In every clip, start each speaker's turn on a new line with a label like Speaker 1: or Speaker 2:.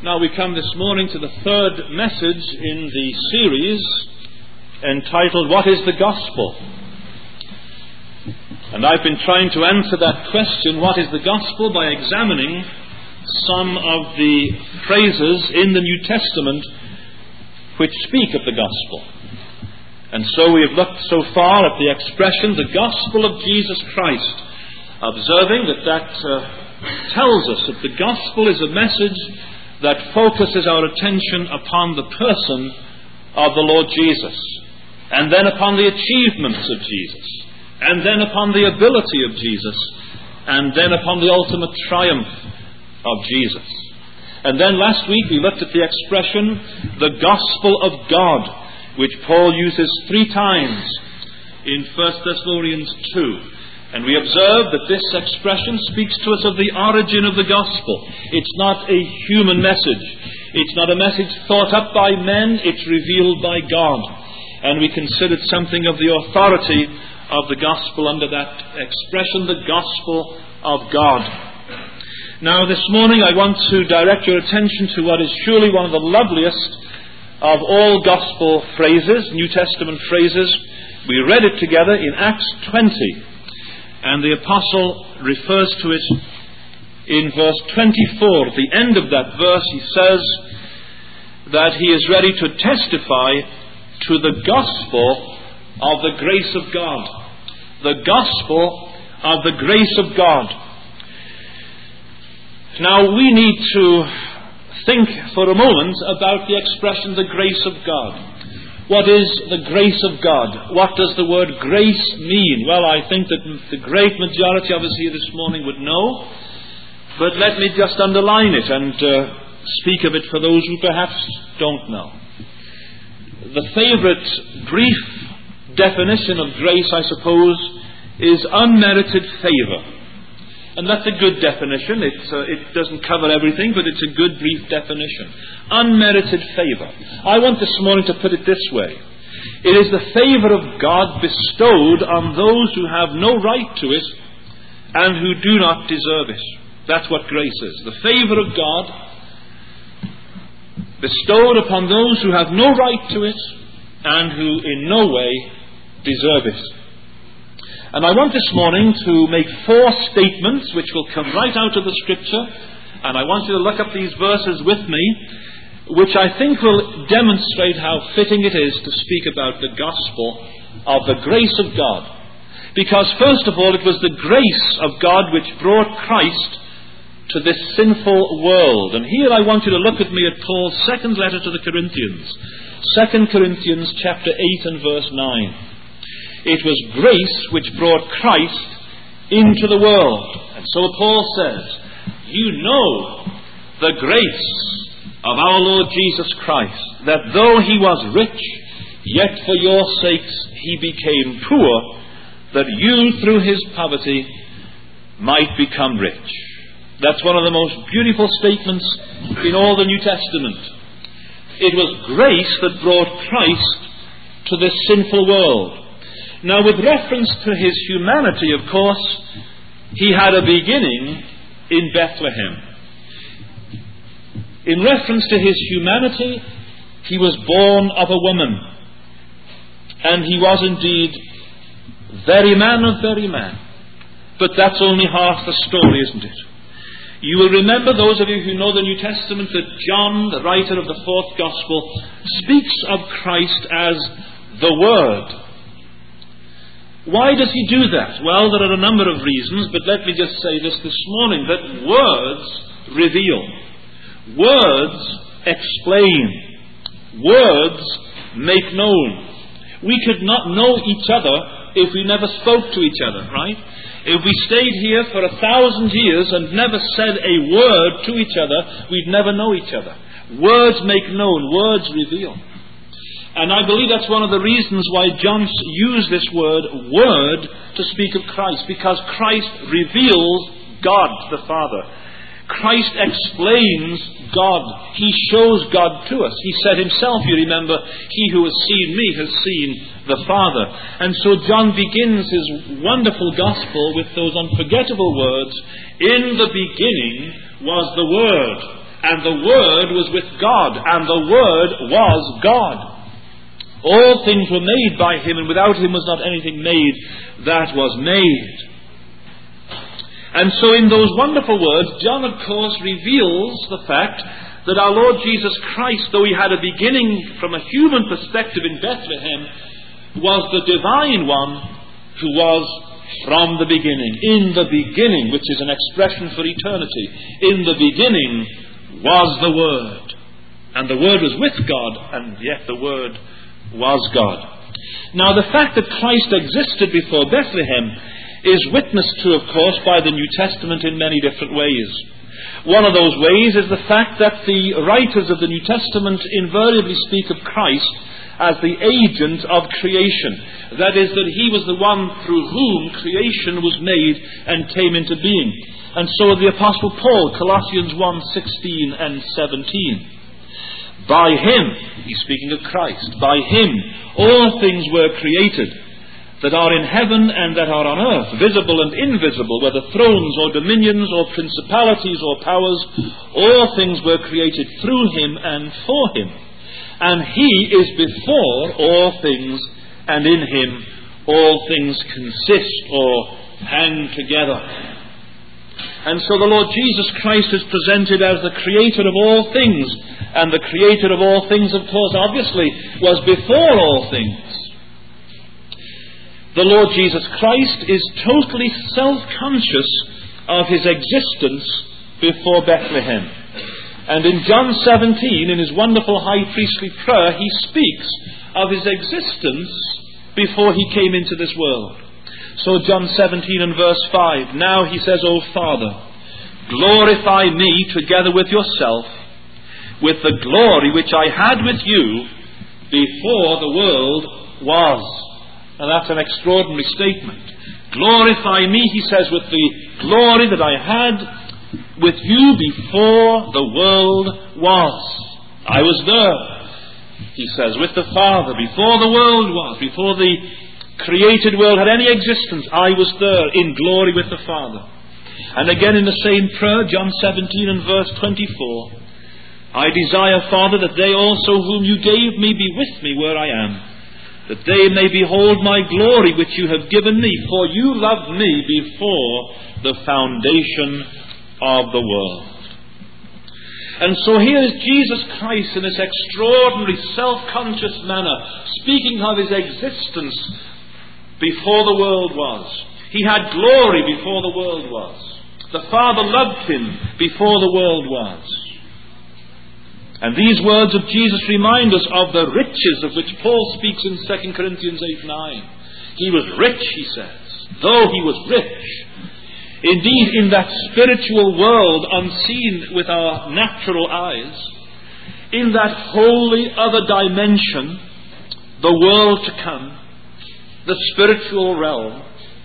Speaker 1: Now we come this morning to the third message in the series entitled, What is the Gospel? And I've been trying to answer that question, what is the Gospel, by examining some of the phrases in the New Testament which speak of the Gospel. And so we have looked so far at the expression, the Gospel of Jesus Christ, observing that tells us that the Gospel is a message that focuses our attention upon the person of the Lord Jesus, and then upon the achievements of Jesus, and then upon the ability of Jesus, and then upon the ultimate triumph of Jesus. And then last week we looked at the expression, the Gospel of God, which Paul uses 3 times in 1 Thessalonians 2. And we observed that this expression speaks to us of the origin of the gospel. It's not a human message. It's not a message thought up by men. It's revealed by God. And we considered something of the authority of the gospel under that expression, the gospel of God. Now this morning I want to direct your attention to what is surely one of the loveliest of all gospel phrases, New Testament phrases. We read it together in Acts 20. And the apostle refers to it in verse 24. At the end of that verse he says that he is ready to testify to the gospel of the grace of God. The gospel of the grace of God. Now we need to think for a moment about the expression, the grace of God. What is the grace of God? What does the word grace mean? Well, I think that the great majority of us here this morning would know, but let me just underline it and speak of it for those who perhaps don't know. The favourite brief definition of grace, I suppose, is unmerited favour. And that's a good definition. It doesn't cover everything, but it's a good brief definition. Unmerited favour. I want this morning to put it this way. It is the favour of God bestowed on those who have no right to it and who do not deserve it. That's what grace is. The favour of God bestowed upon those who have no right to it and who in no way deserve it. And I want this morning to make 4 statements which will come right out of the Scripture, and I want you to look up these verses with me, which I think will demonstrate how fitting it is to speak about the gospel of the grace of God. Because first of all, it was the grace of God which brought Christ to this sinful world. And here I want you to look with me at Paul's second letter to the Corinthians, 2 Corinthians chapter 8 and verse 9. It was grace which brought Christ into the world. And so Paul says, you know the grace of our Lord Jesus Christ, that though he was rich, yet for your sakes he became poor, that you through his poverty might become rich. That's one of the most beautiful statements in all the New Testament. It was grace that brought Christ to this sinful world. Now, with reference to his humanity, of course, he had a beginning in Bethlehem. In reference to his humanity, he was born of a woman. And he was indeed very man of very man. But that's only half the story, isn't it? You will remember, those of you who know the New Testament, that John, the writer of the 4th Gospel, speaks of Christ as the Word. Why does he do that? Well, there are a number of reasons, but let me just say this morning, that words reveal. Words explain. Words make known. We could not know each other if we never spoke to each other, right? If we stayed here for 1,000 years and never said a word to each other, we'd never know each other. Words make known. Words reveal. And I believe that's one of the reasons why John used this word to speak of Christ, because Christ reveals God the Father. Christ explains God. He shows God to us. He said himself, you remember, he who has seen me has seen the Father. And so John begins his wonderful gospel with those unforgettable words, in the beginning was the Word, and the Word was with God, and the Word was God. All things were made by him, and without him was not anything made that was made. And so in those wonderful words, John, of course, reveals the fact that our Lord Jesus Christ, though he had a beginning from a human perspective in Bethlehem, was the divine one who was from the beginning. In the beginning, which is an expression for eternity. In the beginning was the Word. And the Word was with God, and yet the Word was God. Now, the fact that Christ existed before Bethlehem is witnessed to, of course, by the New Testament in many different ways. One of those ways is the fact that the writers of the New Testament invariably speak of Christ as the agent of creation. That is, that he was the one through whom creation was made and came into being. And so the Apostle Paul, Colossians 1:16 and 17. By him, he's speaking of Christ, by him all things were created, that are in heaven and that are on earth, visible and invisible, whether thrones or dominions or principalities or powers, all things were created through him and for him. And he is before all things, and in him all things consist or hang together. And so the Lord Jesus Christ is presented as the creator of all things. And the creator of all things, of course, obviously, was before all things. The Lord Jesus Christ is totally self-conscious of his existence before Bethlehem. And in John 17, in his wonderful high priestly prayer, he speaks of his existence before he came into this world. So John 17 and verse 5, now he says, O Father, glorify me together with yourself, with the glory which I had with you before the world was. And that's an extraordinary statement. Glorify me, he says, with the glory that I had with you before the world was. I was there, he says, with the Father before the world was, before the created world had any existence. I was there in glory with the Father. And again in the same prayer, John 17 and verse 24, I desire, Father, that they also whom you gave me be with me where I am, that they may behold my glory which you have given me, for you loved me before the foundation of the world. And so here is Jesus Christ in this extraordinary self-conscious manner, speaking of his existence before the world was. He had glory before the world was. The Father loved him before the world was. And these words of Jesus remind us of the riches of which Paul speaks in 2 Corinthians 8:9. He was rich, he says, though he was rich. Indeed, in that spiritual world unseen with our natural eyes, in that wholly other dimension, the world to come, the spiritual realm,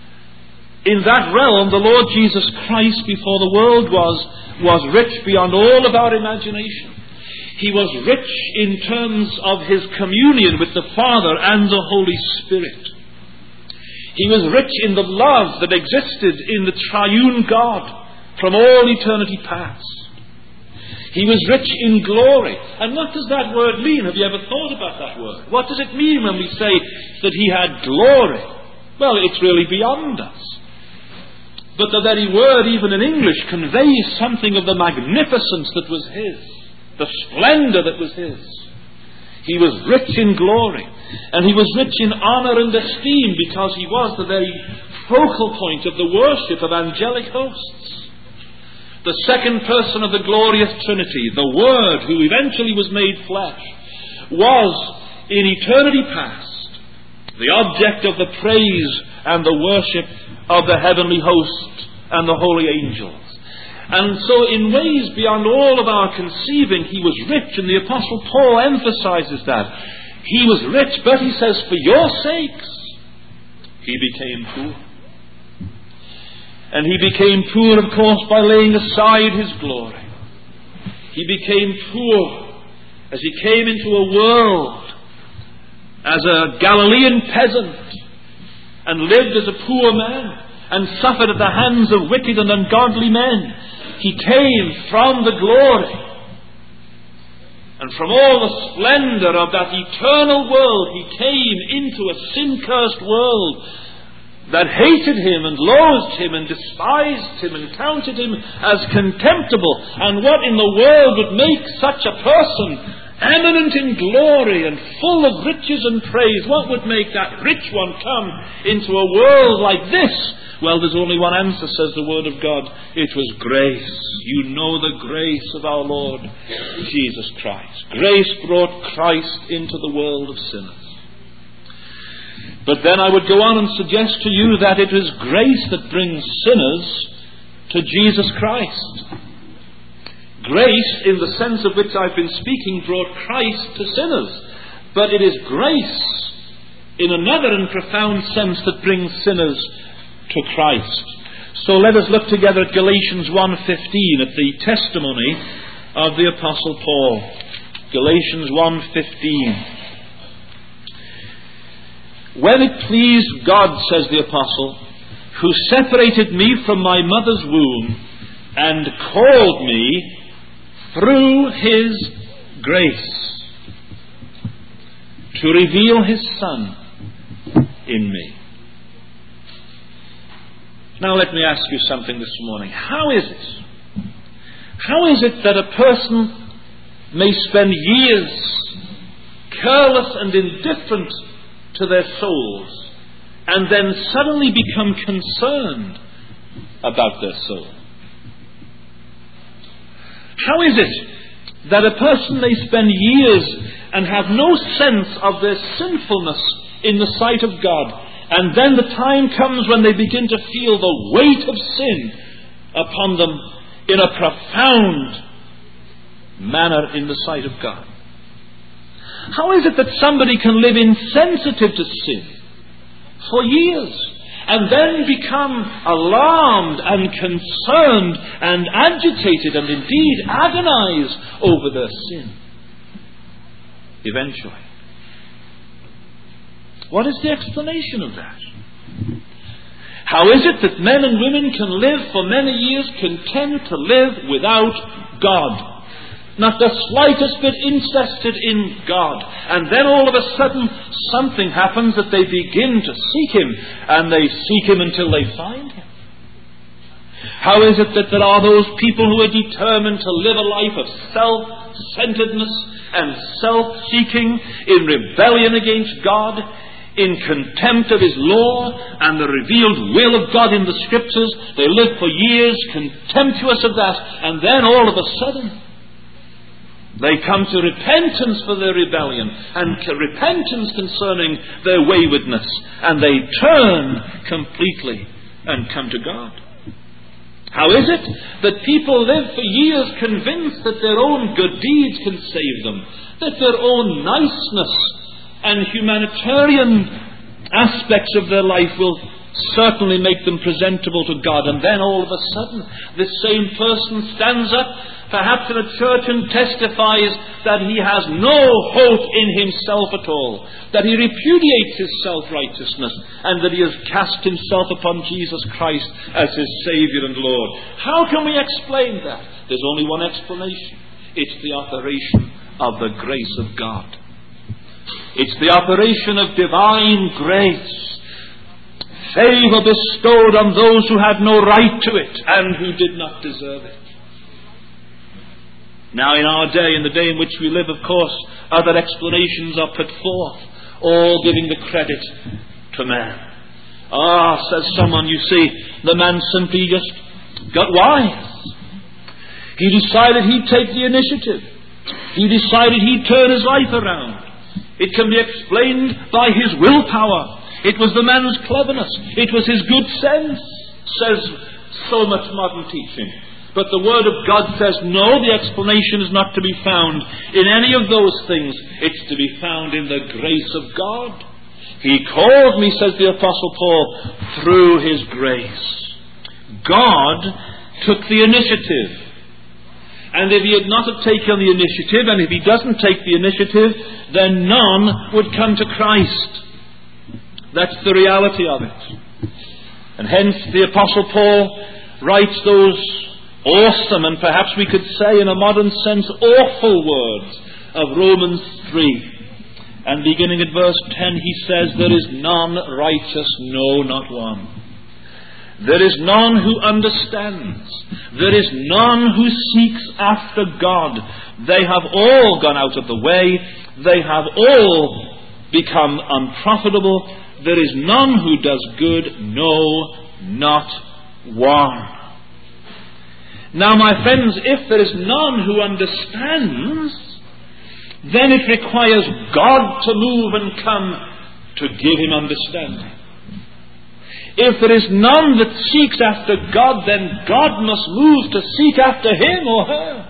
Speaker 1: in that realm, the Lord Jesus Christ before the world was rich beyond all of our imagination. He was rich in terms of his communion with the Father and the Holy Spirit. He was rich in the love that existed in the triune God from all eternity past. He was rich in glory. And what does that word mean? Have you ever thought about that word? What does it mean when we say that he had glory? Well, it's really beyond us. But the very word, even in English, conveys something of the magnificence that was his, the splendor that was his. He was rich in glory, and he was rich in honor and esteem because he was the very focal point of the worship of angelic hosts. The second person of the glorious Trinity, the Word who eventually was made flesh, was in eternity past the object of the praise and the worship of the heavenly host and the holy angels. And so in ways beyond all of our conceiving, he was rich, and the Apostle Paul emphasizes that. He was rich, but he says, for your sakes, he became poor. And he became poor, of course, by laying aside his glory. He became poor as he came into a world as a Galilean peasant and lived as a poor man and suffered at the hands of wicked and ungodly men. He came from the glory And from all the splendor of that eternal world, he came into a sin-cursed world that hated him and loathed him and despised him and counted him as contemptible. And what in the world would make such a person eminent in glory and full of riches and praise? What would make that rich one come into a world like this? Well, there's only one answer, says the Word of God. It was grace. You know the grace of our Lord Jesus Christ. Grace brought Christ into the world of sinners. But then I would go on and suggest to you that it is grace that brings sinners to Jesus Christ. Grace, in the sense of which I've been speaking, brought Christ to sinners. But it is grace, in another and profound sense, that brings sinners to Christ. So let us look together at Galatians 1:15, at the testimony of the Apostle Paul. Galatians 1:15. When it pleased God, says the Apostle, who separated me from my mother's womb and called me through His grace to reveal His Son in me. Now let me ask you something this morning. How is it that a person may spend years careless and indifferent to their souls and then suddenly become concerned about their soul? How is it that a person may spend years and have no sense of their sinfulness in the sight of God, and then the time comes when they begin to feel the weight of sin upon them in a profound manner in the sight of God? How is it that somebody can live insensitive to sin for years and then become alarmed and concerned and agitated and indeed agonize over their sin eventually? What is the explanation of that? How is it that men and women can live for many years content to live without God? Not the slightest bit interested in God. And then all of a sudden something happens that they begin to seek Him, and they seek Him until they find Him. How is it that there are those people who are determined to live a life of self-centeredness and self-seeking, in rebellion against God, in contempt of His law and the revealed will of God in the Scriptures? They live for years contemptuous of that, and then all of a sudden they come to repentance for their rebellion and repentance concerning their waywardness, and they turn completely and come to God. How is it that people live for years convinced that their own good deeds can save them, that their own niceness and humanitarian aspects of their life will certainly make them presentable to God, and then all of a sudden this same person stands up, perhaps in a church, and testifies that he has no hope in himself at all, that he repudiates his self-righteousness, and that he has cast himself upon Jesus Christ as his Saviour and Lord? How can we explain that? There's only one explanation. It's the operation of the grace of God. It's the operation of divine grace. Favor bestowed on those who had no right to it and who did not deserve it. Now in our day, in the day in which we live, of course, other explanations are put forth, all giving the credit to man. Says someone, you see, the man simply just got wise. He decided he'd take the initiative. He decided he'd turn his life around. It can be explained by his willpower. It was the man's cleverness. It was his good sense, says so much modern teaching. But the Word of God says, no, the explanation is not to be found in any of those things. It's to be found in the grace of God. He called me, says the Apostle Paul, through His grace. God took the initiative. And if He had not have taken the initiative, and if He doesn't take the initiative, then none would come to Christ. That's the reality of it. And hence the Apostle Paul writes those awesome, and perhaps we could say in a modern sense awful words of Romans 3. And beginning at verse 10, he says, "There is none righteous, no, not one. There is none who understands. There is none who seeks after God. They have all gone out of the way. They have all become unprofitable. There is none who does good, no, not one." Now, my friends, if there is none who understands, then it requires God to move and come to give him understanding. If there is none that seeks after God, then God must move to seek after him or her.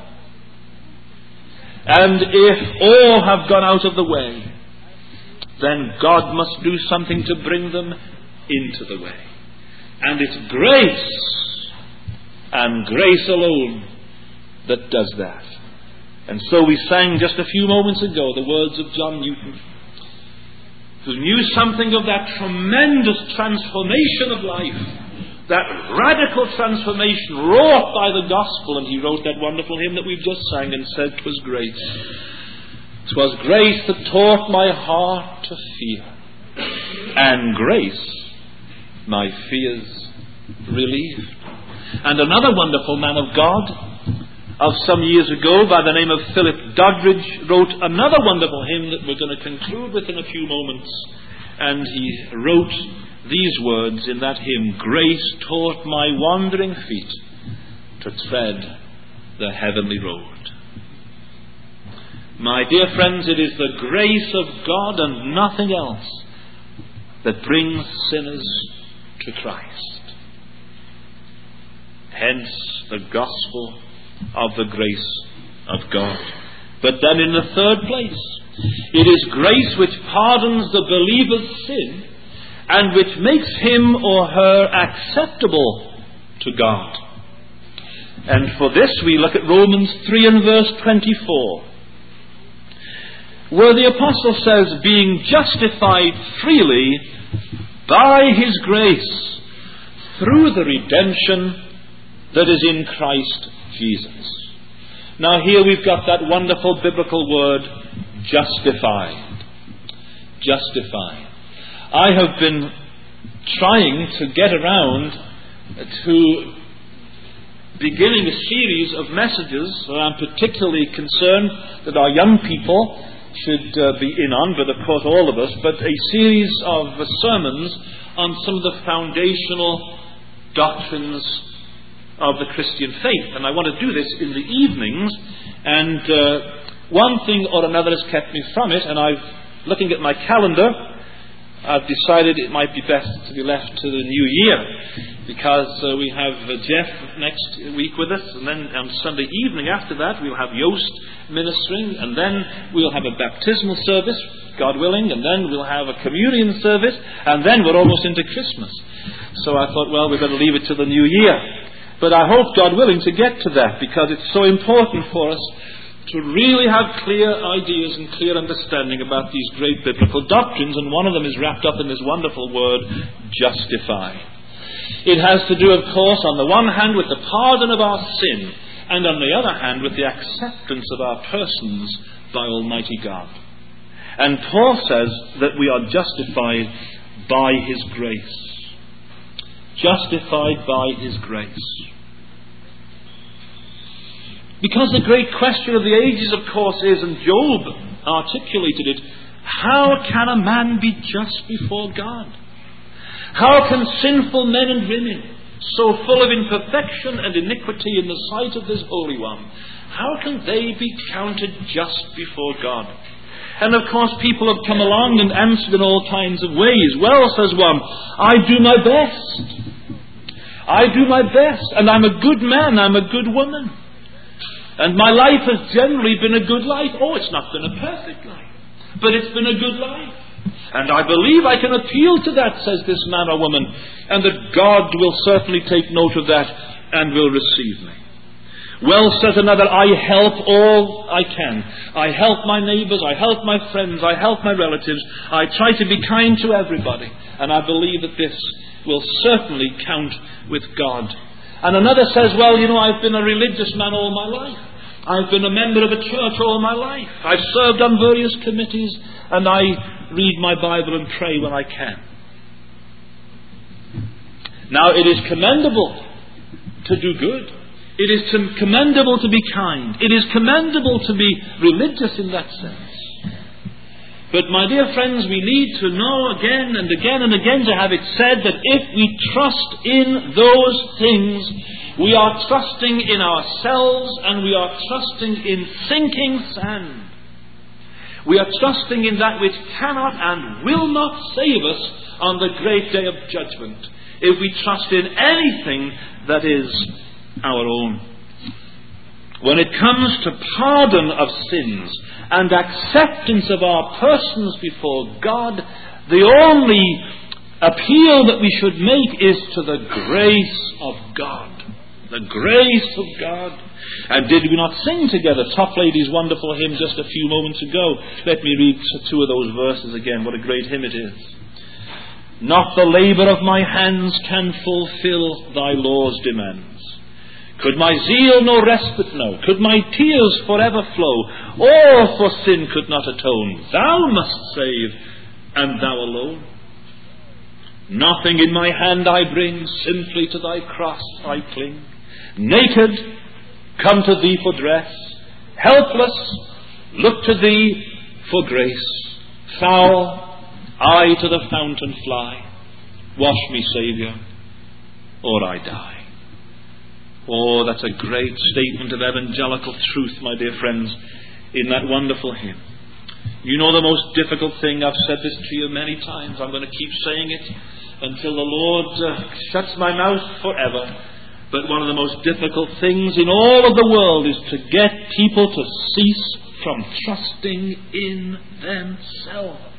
Speaker 1: And if all have gone out of the way, then God must do something to bring them into the way. And it's grace, and grace alone, that does that. And so we sang just a few moments ago the words of John Newton, who knew something of that tremendous transformation of life, that radical transformation wrought by the gospel. And he wrote that wonderful hymn that we've just sang and said, "'Twas grace. 'Twas grace that taught my heart to fear, and grace my fears relieved." And another wonderful man of God of some years ago by the name of Philip Doddridge wrote another wonderful hymn that we're going to conclude with in a few moments. And he wrote these words in that hymn: "Grace taught my wandering feet to tread the heavenly road." My dear friends, it is the grace of God and nothing else that brings sinners to Christ. Hence the gospel of the grace of God. But then in the third place, it is grace which pardons the believer's sin and which makes him or her acceptable to God. And for this we look at Romans 3 and verse 24, where the apostle says, "Being justified freely by his grace through the redemption that is in Christ Jesus." Now here we've got that wonderful biblical word, justified. Justified. I have been trying to get around to beginning a series of messages that I'm particularly concerned that our young people should be in on, but of course all of us, but a series of sermons on some of the foundational doctrines of the Christian faith. And I want to do this in the evenings, and one thing or another has kept me from it, and looking at my calendar, I've decided it might be best to be left to the new year, because we have Jeff next week with us, and then on Sunday evening after that we'll have Yost ministering, and then we'll have a baptismal service, God willing, and then we'll have a communion service, and then we're almost into Christmas. So I thought, well, we've got to leave it to the new year. But I hope, God willing, to get to that, because it's so important for us to really have clear ideas and clear understanding about these great biblical doctrines, and one of them is wrapped up in this wonderful word, justify. It has to do, of course, on the one hand with the pardon of our sin, and on the other hand with the acceptance of our persons by Almighty God. And Paul says that we are justified by His grace. Justified by His grace. Because the great question of the ages, of course, is, and Job articulated it, how can a man be just before God? How can sinful men and women, so full of imperfection and iniquity in the sight of this Holy One, how can they be counted just before God? And of course people have come along and answered in all kinds of ways. Well, says one, I do my best. I do my best, and I'm a good man, I'm a good woman. And my life has generally been a good life. Oh, it's not been a perfect life, but it's been a good life. And I believe I can appeal to that, says this man or woman, and that God will certainly take note of that and will receive me. Well, says another, I help all I can. I help my neighbours, I help my friends, I help my relatives. I try to be kind to everybody. And I believe that this will certainly count with God. And another says, well, I've been a religious man all my life. I've been a member of a church all my life. I've served on various committees, and I read my Bible and pray when I can. Now, it is commendable to do good. It is commendable to be kind. It is commendable to be religious in that sense. But my dear friends, we need to know again and again and again to have it said that if we trust in those things, we are trusting in ourselves and we are trusting in sinking sand. We are trusting in that which cannot and will not save us on the great day of judgment, if we trust in anything that is our own. When it comes to pardon of sins and acceptance of our persons before God, the only appeal that we should make is to the grace of God. The grace of God. And did we not sing together Toplady's wonderful hymn just a few moments ago? Let me read two of those verses again. What a great hymn it is. Not the labour of my hands can fulfill thy law's demands. Could my zeal no respite know? Could my tears forever flow? All for sin could not atone. Thou must save, and thou alone. Nothing in my hand I bring, simply to thy cross I cling. Naked, come to thee for dress. Helpless, look to thee for grace. Foul, I to the fountain fly. Wash me, Saviour, or I die. Oh, that's a great statement of evangelical truth, my dear friends, in that wonderful hymn. You know the most difficult thing, I've said this to you many times, I'm going to keep saying it until the Lord shuts my mouth forever. But one of the most difficult things in all of the world is to get people to cease from trusting in themselves.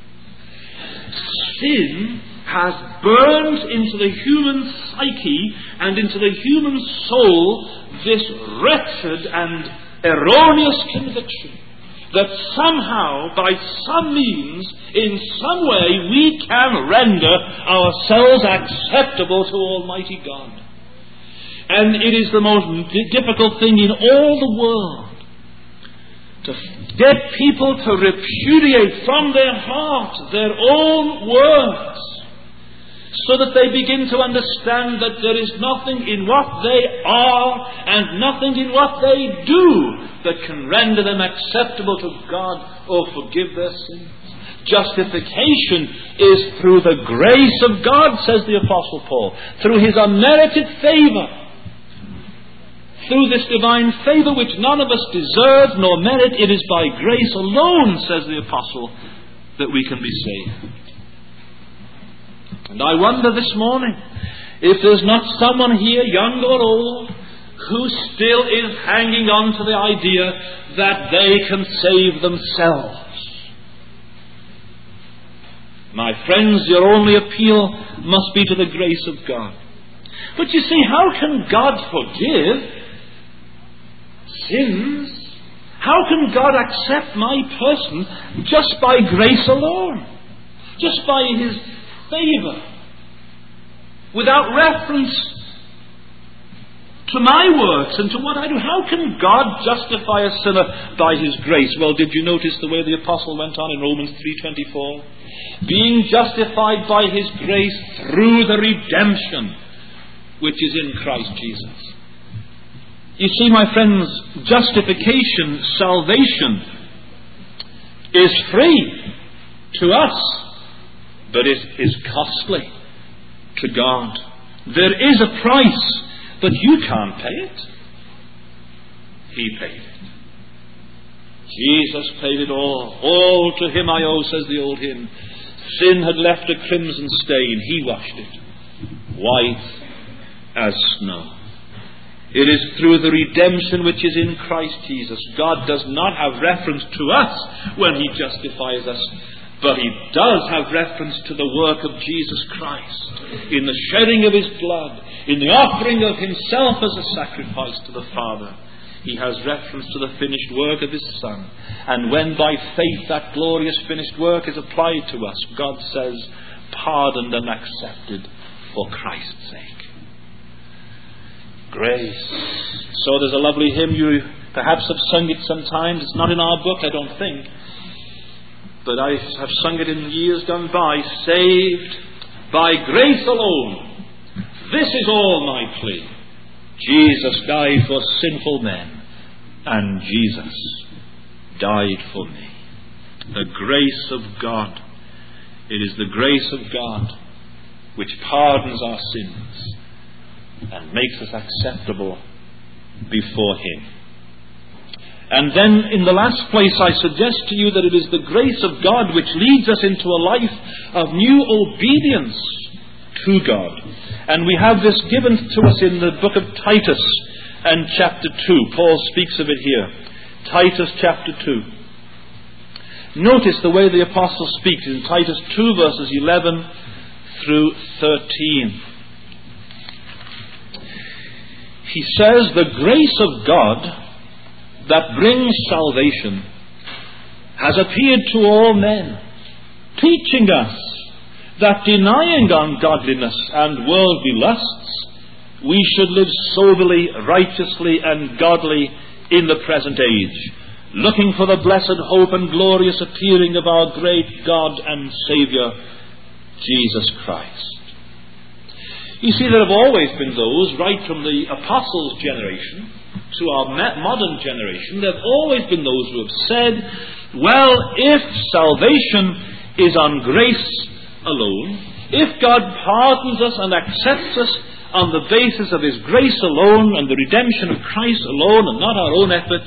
Speaker 1: Sin has burned into the human psyche and into the human soul this wretched and erroneous conviction that somehow, by some means, in some way, we can render ourselves acceptable to Almighty God. And it is the most difficult thing in all the world to get people to repudiate from their heart their own words, so that they begin to understand that there is nothing in what they are and nothing in what they do that can render them acceptable to God or forgive their sins. Justification is through the grace of God, says the Apostle Paul, through his unmerited favour. Through this divine favour which none of us deserve nor merit, it is by grace alone, says the Apostle, that we can be saved. And I wonder this morning if there's not someone here, young or old, who still is hanging on to the idea that they can save themselves. My friends, your only appeal must be to the grace of God. But you see, how can God forgive sins? How can God accept my person just by grace alone? Just by his favour, without reference to my works and to what I do? How can God justify a sinner by his grace? Well, did you notice the way the apostle went on in Romans 3:24? Being justified by his grace through the redemption which is in Christ Jesus. You see, my friends, justification, salvation, is free to us, but it is costly to God. There is a price, but you can't pay it. He paid it. Jesus paid it all. All to him I owe, says the old hymn. Sin had left a crimson stain. He washed it white as snow. It is through the redemption which is in Christ Jesus. God does not have reference to us when he justifies us, but he does have reference to the work of Jesus Christ in the shedding of his blood, in the offering of himself as a sacrifice to the Father. He has reference to the finished work of his Son. And when by faith that glorious finished work is applied to us, God says, pardoned and accepted for Christ's sake. Grace. So there's a lovely hymn you Perhaps I've sung it sometimes. It's not in our book, I don't think. But I have sung it in years gone by. Saved by grace alone. This is all my plea. Jesus died for sinful men, and Jesus died for me. The grace of God. It is the grace of God which pardons our sins and makes us acceptable before Him. And then, in the last place, I suggest to you that it is the grace of God which leads us into a life of new obedience to God. And we have this given to us in the book of Titus and chapter 2. Paul speaks of it here. Titus chapter 2. Notice the way the apostle speaks in Titus 2 verses 11 through 13. He says, "The grace of God that brings salvation has appeared to all men, teaching us that denying ungodliness and worldly lusts, we should live soberly, righteously, and godly in the present age, looking for the blessed hope and glorious appearing of our great God and Saviour, Jesus Christ." You see, there have always been those, right from the apostles' generation to our modern generation, there have always been those who have said, well, if salvation is on grace alone, if God pardons us and accepts us on the basis of His grace alone and the redemption of Christ alone and not our own efforts,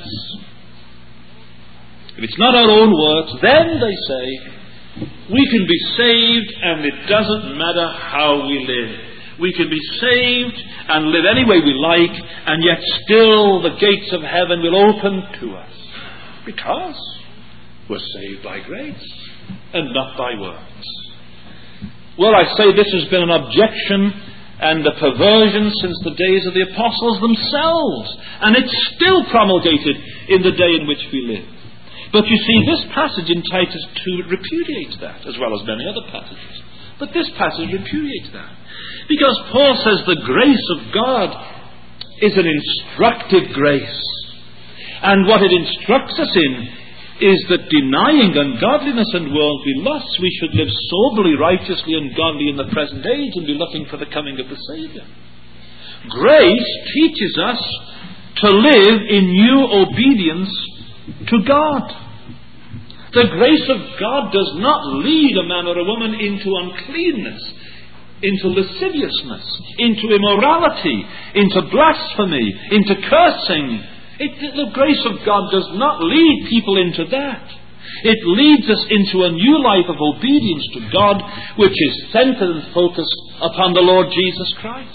Speaker 1: if it's not our own works, then, they say, we can be saved and it doesn't matter how we live. We can be saved and live any way we like, and yet still the gates of heaven will open to us, because we're saved by grace and not by works. Well, I say this has been an objection and a perversion since the days of the apostles themselves, and it's still promulgated in the day in which we live. But you see, this passage in Titus 2 repudiates that, as well as many other passages. But this passage repudiates that. Because Paul says the grace of God is an instructive grace. And what it instructs us in is that denying ungodliness and worldly lusts, we should live soberly, righteously, and godly in the present age and be looking for the coming of the Saviour. Grace teaches us to live in new obedience to God. The grace of God does not lead a man or a woman into uncleanness, into lasciviousness, into immorality, into blasphemy, into cursing. The grace of God does not lead people into that. It leads us into a new life of obedience to God, which is centered and focused upon the Lord Jesus Christ.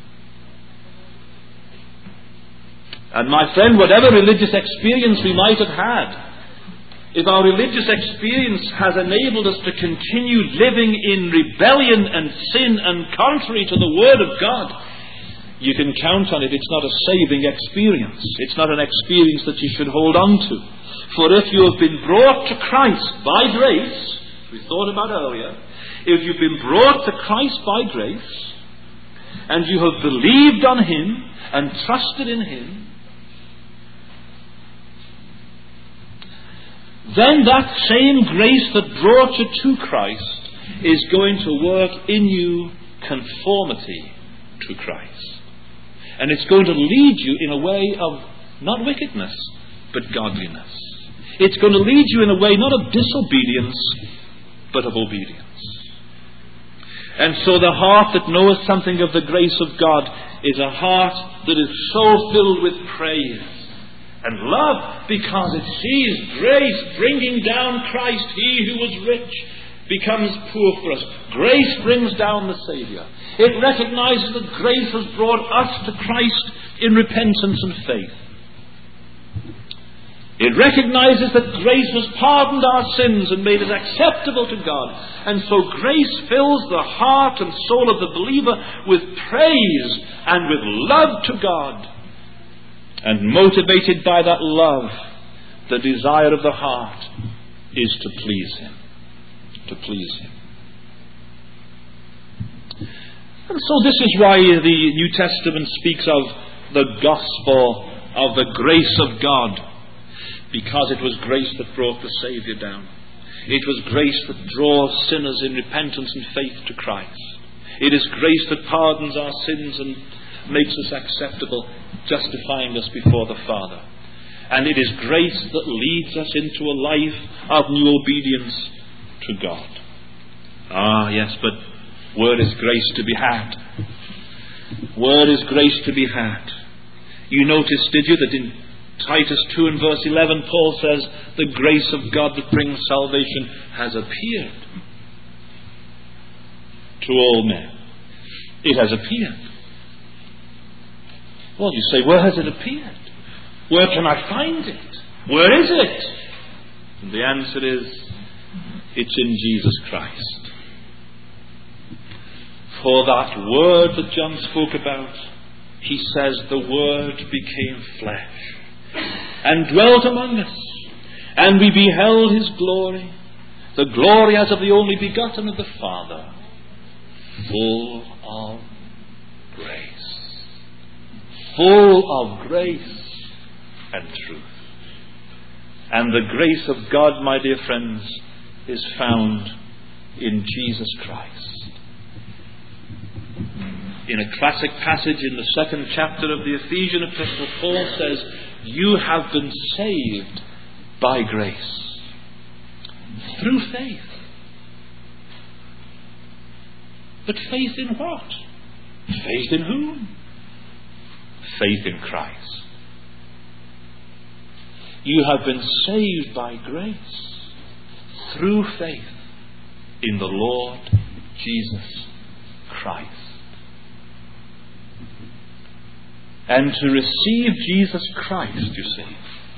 Speaker 1: And my friend, whatever religious experience we might have had, if our religious experience has enabled us to continue living in rebellion and sin and contrary to the Word of God, you can count on it. It's not a saving experience. It's not an experience that you should hold on to. For if you have been brought to Christ by grace, we thought about earlier, if you've been brought to Christ by grace, and you have believed on Him and trusted in Him, then that same grace that brought you to Christ is going to work in you conformity to Christ. And it's going to lead you in a way of not wickedness, but godliness. It's going to lead you in a way not of disobedience, but of obedience. And so the heart that knoweth something of the grace of God is a heart that is so filled with praise and love, because it sees grace bringing down Christ. He who was rich becomes poor for us. Grace brings down the Saviour. It recognizes that grace has brought us to Christ in repentance and faith. It recognizes that grace has pardoned our sins and made us acceptable to God. And so grace fills the heart and soul of the believer with praise and with love to God. And motivated by that love, the desire of the heart is to please Him. To please Him. And so this is why the New Testament speaks of the gospel of the grace of God, because it was grace that brought the Saviour down. It was grace that draws sinners in repentance and faith to Christ. It is grace that pardons our sins and makes us acceptable, justifying us before the Father. And it is grace that leads us into a life of new obedience to God. Ah, yes, but where is grace to be had? Where is grace to be had? You noticed, did you, that in Titus 2 and verse 11, Paul says, the grace of God that brings salvation has appeared to all men. It has appeared. Well, you say, where has it appeared? Where can I find it? Where is it? And the answer is, it's in Jesus Christ. For that word that John spoke about, he says, the Word became flesh and dwelt among us, and we beheld his glory, the glory as of the only begotten of the Father, full of grace. Full of grace and truth. And the grace of God, my dear friends, is found in Jesus Christ. In a classic passage in the 2nd chapter of the Ephesian epistle, Paul says, you have been saved by grace, through faith. But faith in what? Faith in whom? Faith in Christ. You have been saved by grace, through faith in the Lord Jesus Christ. And to receive Jesus Christ, you see,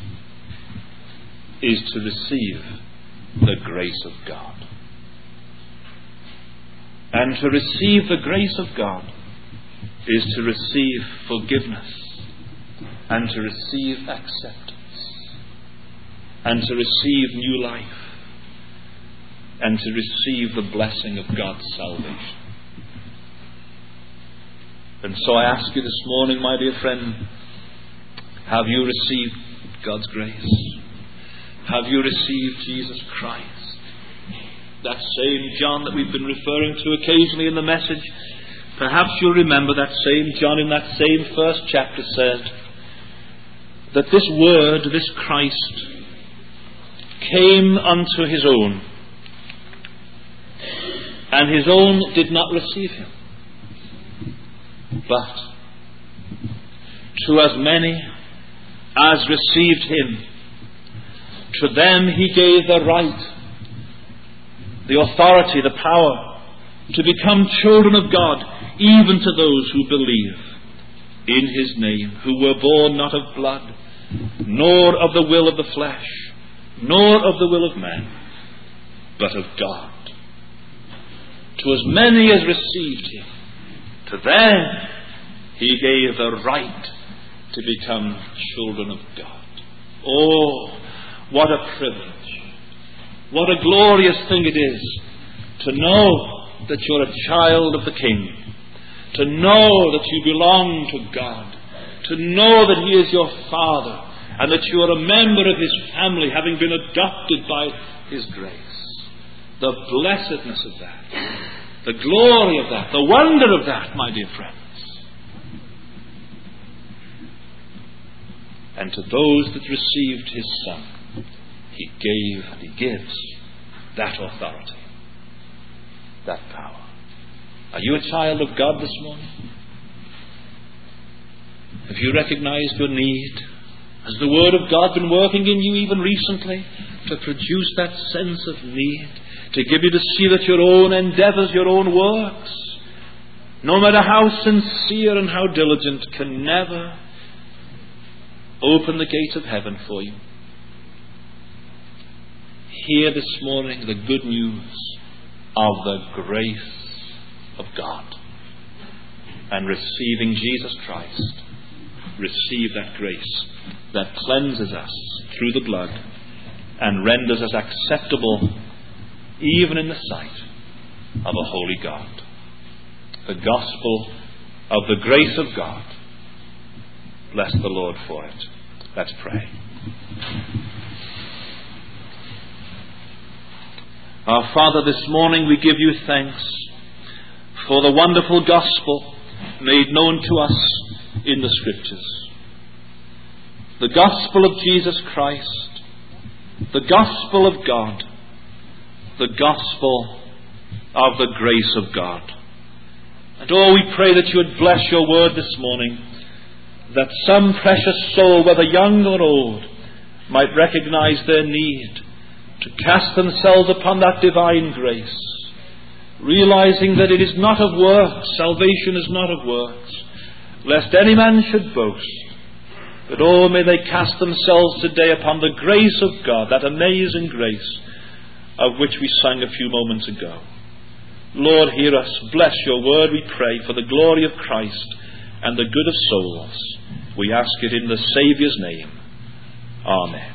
Speaker 1: is to receive the grace of God. And to receive the grace of God is to receive forgiveness and to receive acceptance and to receive new life and to receive the blessing of God's salvation. And so I ask you this morning, my dear friend, have you received God's grace? Have you received Jesus Christ? That same John that we've been referring to occasionally in the message, perhaps you'll remember that same John in that same 1st chapter said that this Word, this Christ, came unto his own, and his own did not receive him. But to as many as received him, to them he gave the right, the authority, the power to become children of God, even to those who believe in his name, who were born not of blood, nor of the will of the flesh, nor of the will of man, but of God. To as many as received him, to them he gave the right to become children of God. Oh, what a privilege. What a glorious thing it is to know that you're a child of the King, to know that you belong to God, to know that he is your Father, and that you are a member of his family, having been adopted by his grace. The blessedness of that, the glory of that, the wonder of that, my dear friends. And to those that received his Son, he gave and he gives that authority, that power. Are you a child of God this morning? Have you recognized your need? Has the Word of God been working in you even recently to produce that sense of need? To give you to see that your own endeavours, your own works, no matter how sincere and how diligent, can never open the gate of heaven for you. Hear this morning the good news of the grace of God. And receiving Jesus Christ, receive that grace that cleanses us through the blood and renders us acceptable even in the sight of a holy God. The gospel of the grace of God Bless the Lord for it. Let's pray. Our Father, this morning we give you thanks for the wonderful gospel made known to us in the Scriptures. The gospel of Jesus Christ, the gospel of God, the gospel of the grace of God. And we pray that you would bless your word this morning, that some precious soul, whether young or old, might recognize their need to cast themselves upon that divine grace, realizing that it is not of works, salvation is not of works, lest any man should boast. But may they cast themselves today upon the grace of God, that amazing grace of which we sang a few moments ago. Lord, hear us. Bless your word, we pray, for the glory of Christ and the good of souls. We ask it in the Saviour's name. Amen.